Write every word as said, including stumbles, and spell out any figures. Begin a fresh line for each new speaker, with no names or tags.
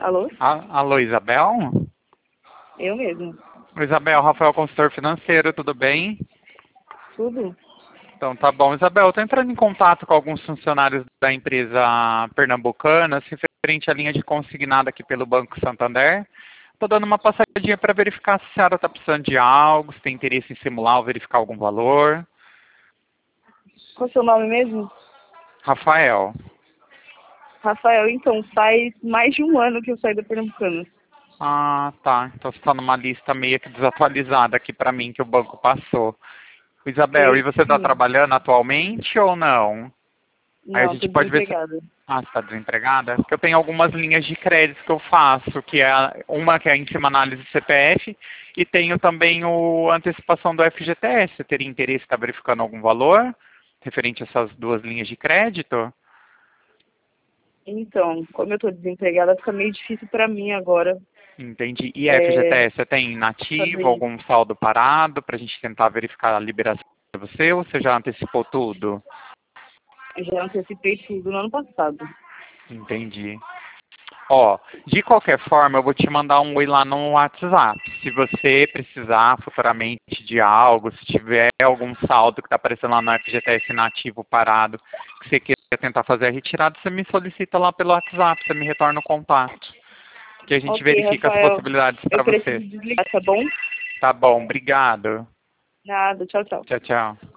Alô?
A- Alô, Isabel?
Eu mesmo.
Oi, Isabel, Rafael, consultor financeiro, tudo bem?
Tudo?
Então tá bom. Isabel, eu tô entrando em contato com alguns funcionários da empresa pernambucana, se referente à linha de consignado aqui pelo Banco Santander. Tô dando uma passadinha para verificar se a senhora tá precisando de algo, se tem interesse em simular ou verificar algum valor.
Qual é o seu nome mesmo?
Rafael.
Rafael, então, faz mais de um ano que eu saí da Pernambucana.
Ah, tá. Então você está numa lista meio que desatualizada aqui para mim que o banco passou. Isabel, e
Foi,
você está
sim.
trabalhando atualmente ou não? Aí a
Não, tô
gente pode ver se...
desempregada.
Ah, você está desempregada? Porque eu tenho algumas linhas de crédito que eu faço, que é a- uma que é em cima análise do C P F e tenho também o antecipação do F G T S. Você teria interesse em estar verificando algum valor referente a essas duas linhas de crédito?
Então, como eu tô desempregada, fica meio difícil pra mim agora
Entendi. E
é,
F G T S, você tem inativo,
fazer isso.
algum saldo parado para a gente tentar verificar a liberação de você ou você já antecipou tudo?
Eu já antecipei tudo no ano passado.
Entendi. Ó, de qualquer forma, eu vou te mandar um oi lá no WhatsApp. Se você precisar futuramente de algo, se tiver algum saldo que está aparecendo lá no F G T S inativo parado, que você queira tentar fazer a retirada, você me solicita lá pelo WhatsApp, você me retorna o contato. Que a gente
Ok,
verifica as
Rafael,
possibilidades
eu
para
preciso
você.
desligar, tá bom?
Tá bom, obrigado.
Nada, tchau, tchau.
Tchau, tchau.